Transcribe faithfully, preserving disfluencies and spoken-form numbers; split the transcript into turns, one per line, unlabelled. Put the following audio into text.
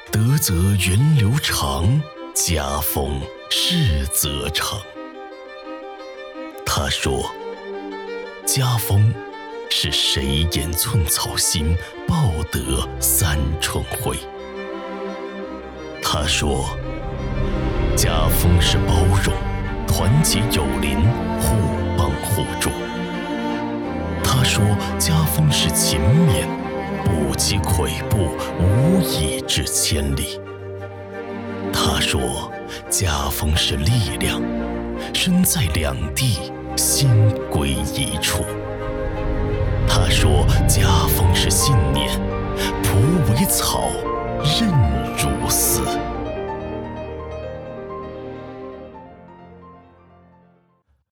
德则源流长，家风世则长。他说，家风是谁言寸草心，报得三春晖。他说，家风是包容，团结友邻，互帮互助。他说，家风是勤勉，不积跬步，无以至千里。他说，家风是力量，身在两地，心归一处。他说，家风是信念，仆为草，任如丝。